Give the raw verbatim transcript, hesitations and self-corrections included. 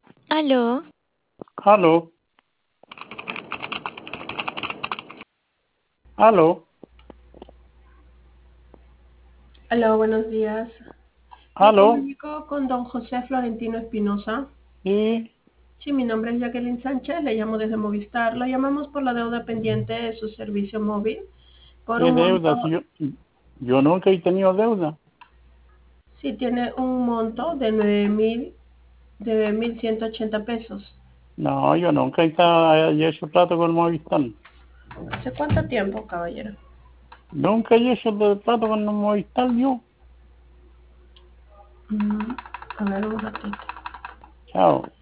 Aló, Aló, aló, Hola, buenos días. Me aló, comunico con don José Florentino Espinosa. sí, Sí, mi nombre es Jacqueline Sánchez, le llamo desde Movistar. Lo llamamos por la deuda pendiente de su servicio móvil por qué un deuda, monto, si yo, yo nunca he tenido deuda. sí tiene un monto de nueve mil, de nueve mil ciento ochenta pesos. No, yo nunca he estado- he hecho trato con Movistar. ¿Hace cuánto tiempo, caballero? Nunca he hecho trato con Movistar yo. Mm, a ver un ratito. Chao.